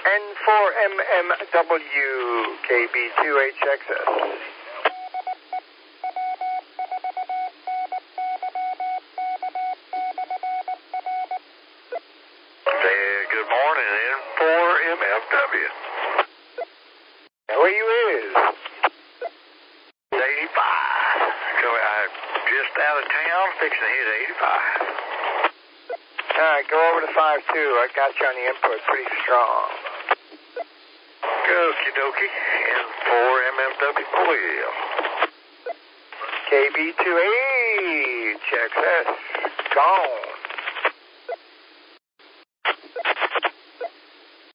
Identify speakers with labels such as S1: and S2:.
S1: N4MMW, KB2HXS.
S2: Good morning, N4MFW.
S1: Where you is?
S2: 85. I'm just out of town, fixing to hit 85.
S1: Alright, go over to 5-2. I got you on the input pretty strong.
S2: Okie dokie. N4MFW Will.
S1: KB2HXS. Gone.